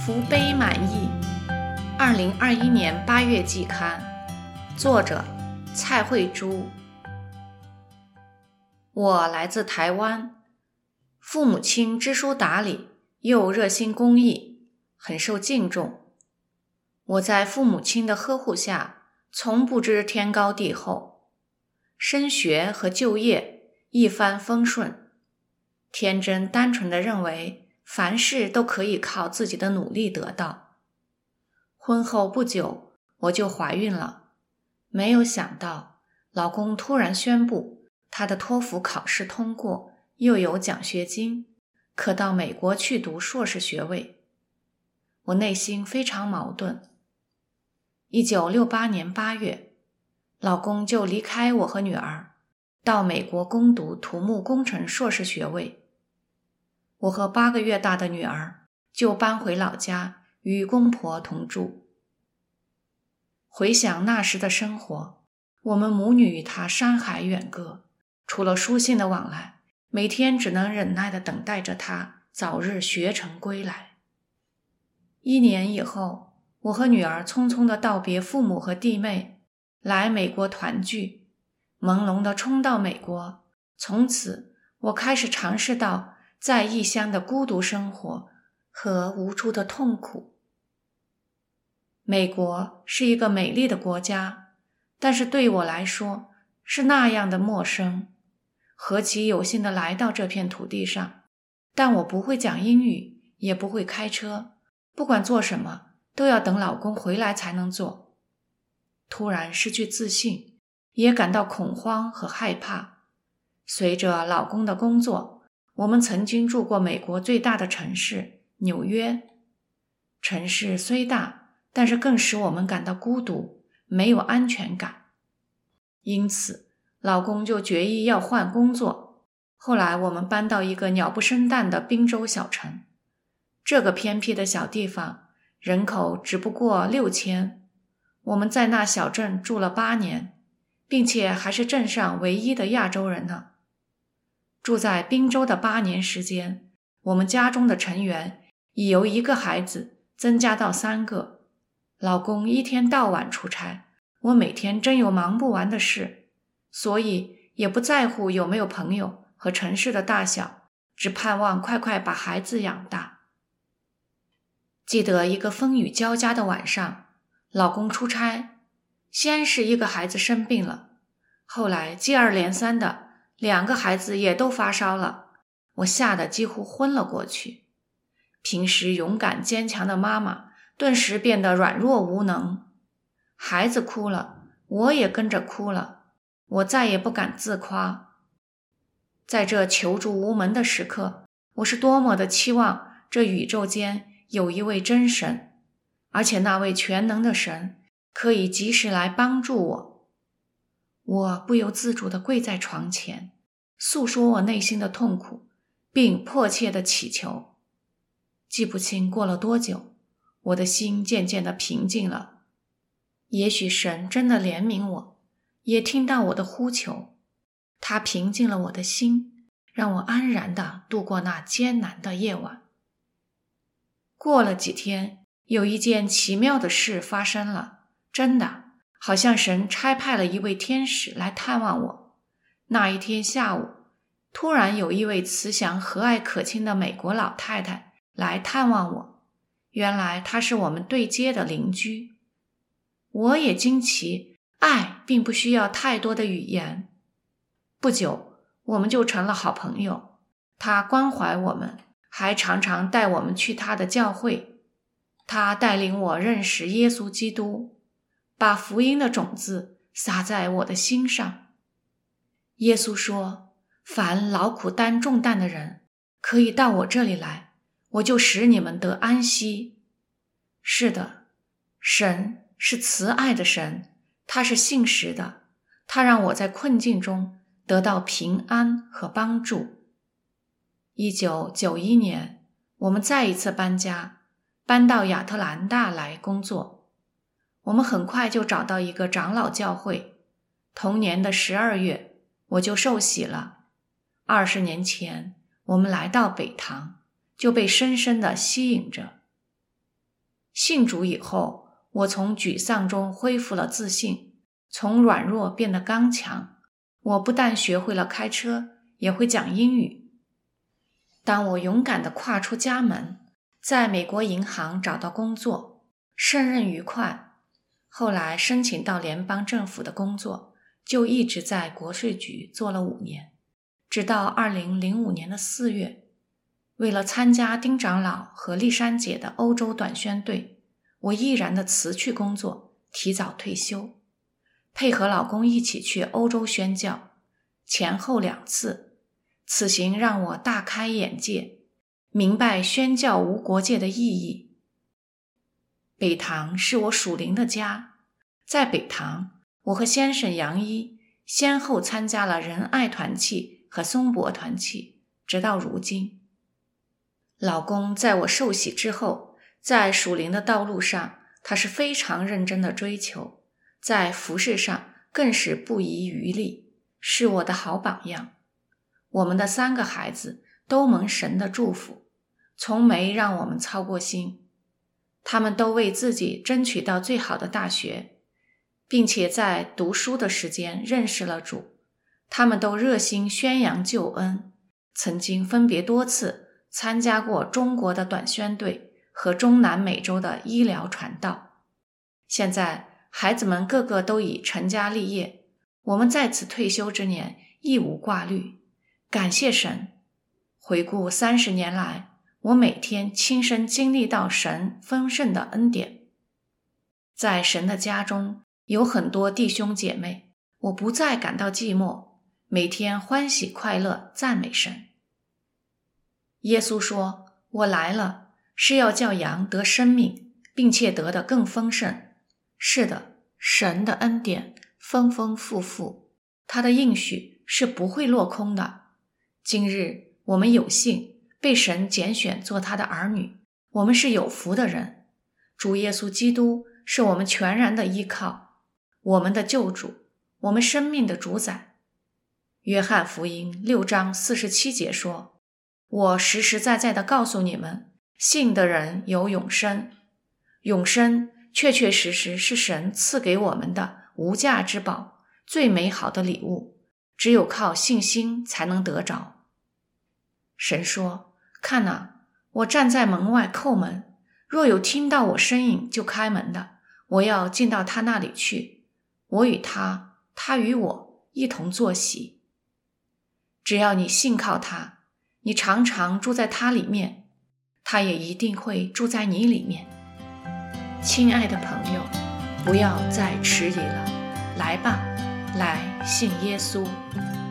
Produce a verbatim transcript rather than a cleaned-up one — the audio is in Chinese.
福杯满溢，二零二一年八月季刊，作者蔡慧珠。我来自台湾，父母亲知书达理，又热心公益，很受敬重。我在父母亲的呵护下，从不知天高地厚，升学和就业一帆风顺，天真单纯地认为凡事都可以靠自己的努力得到。婚后不久，我就怀孕了，没有想到老公突然宣布他的托福考试通过，又有奖学金，可到美国去读硕士学位。我内心非常矛盾。一九六八年八月，老公就离开我和女儿，到美国攻读土木工程硕士学位。我和八个月大的女儿就搬回老家与公婆同住。回想那时的生活，我们母女与他山海远隔，除了书信的往来，每天只能忍耐地等待着他早日学成归来。一年以后，我和女儿匆匆地道别父母和弟妹，来美国团聚，朦胧地冲到美国。从此，我开始尝试到在异乡的孤独生活和无助的痛苦。美国是一个美丽的国家，但是对我来说是那样的陌生。何其有幸地来到这片土地上，但我不会讲英语，也不会开车，不管做什么都要等老公回来才能做。突然失去自信，也感到恐慌和害怕。随着老公的工作，我们曾经住过美国最大的城市纽约。城市虽大，但是更使我们感到孤独，没有安全感。因此，老公就决意要换工作。后来我们搬到一个鸟不生蛋的宾州小城。这个偏僻的小地方，人口只不过六千。我们在那小镇住了八年，并且还是镇上唯一的亚洲人呢。住在宾州的八年时间，我们家中的成员已由一个孩子增加到三个。老公一天到晚出差，我每天真有忙不完的事，所以也不在乎有没有朋友和城市的大小，只盼望快快把孩子养大。记得一个风雨交加的晚上，老公出差，先是一个孩子生病了，后来接二连三的两个孩子也都发烧了，我吓得几乎昏了过去。平时勇敢坚强的妈妈顿时变得软弱无能。孩子哭了，我也跟着哭了，我再也不敢自夸。在这求助无门的时刻，我是多么的期望这宇宙间有一位真神，而且那位全能的神可以及时来帮助我。我不由自主地跪在床前，诉说我内心的痛苦，并迫切地祈求。记不清过了多久，我的心渐渐地平静了。也许神真的怜悯我，也听到我的呼求，他平静了我的心，让我安然地度过那艰难的夜晚。过了几天，有一件奇妙的事发生了，真的好像神差派了一位天使来探望我。那一天下午，突然有一位慈祥和蔼可亲的美国老太太来探望我。原来她是我们对街的邻居。我也惊奇，爱并不需要太多的语言。不久，我们就成了好朋友。她关怀我们，还常常带我们去她的教会。她带领我认识耶稣基督，把福音的种子撒在我的心上。耶稣说，凡劳苦担重担的人，可以到我这里来，我就使你们得安息。是的，神是慈爱的神，他是信实的，他让我在困境中得到平安和帮助。一九九一年，我们再一次搬家，搬到亚特兰大来工作。我们很快就找到一个长老教会。同年的十二月，我就受洗了。二十年前，我们来到北堂，就被深深地吸引着。 信主以后，我从沮丧中恢复了自信，从软弱变得刚强。我不但学会了开车，也会讲英语。当我勇敢地跨出家门，在美国银行找到工作，胜任愉快。后来申请到联邦政府的工作，就一直在国税局做了五年，直到二零零五年的四月，为了参加丁长老和丽珊姐的欧洲短宣队，我毅然地辞去工作，提早退休，配合老公一起去欧洲宣教，前后两次。此行让我大开眼界，明白宣教无国界的意义。北堂是我属灵的家，在北堂，我和先生杨一先后参加了仁爱团契和松柏团契，直到如今。老公在我受洗之后，在属灵的道路上，他是非常认真的追求，在服事上更是不遗余力，是我的好榜样。我们的三个孩子都蒙神的祝福，从没让我们操过心。他们都为自己争取到最好的大学，并且在读书的时间认识了主。他们都热心宣扬救恩，曾经分别多次参加过中国的短宣队和中南美洲的医疗传道。现在孩子们个个都已成家立业，我们在此退休之年亦无挂虑。感谢神，回顾三十年来，我每天亲身经历到神丰盛的恩典。在神的家中有很多弟兄姐妹，我不再感到寂寞，每天欢喜快乐赞美神。耶稣说，我来了，是要叫羊得生命，并且得得更丰盛。是的，神的恩典丰丰富富，他的应许是不会落空的。今日我们有幸被神拣选做他的儿女，我们是有福的人。主耶稣基督是我们全然的依靠，我们的救主，我们生命的主宰。约翰福音六章四十七节说，我实实在在地告诉你们，信的人有永生。永生确确实实是神赐给我们的无价之宝，最美好的礼物，只有靠信心才能得着。神说，看哪，我站在门外叩门，若有听到我声音就开门的，我要进到他那里去，我与他，他与我一同坐席。只要你信靠他，你常常住在他里面，他也一定会住在你里面。亲爱的朋友，不要再迟疑了，来吧，来信耶稣。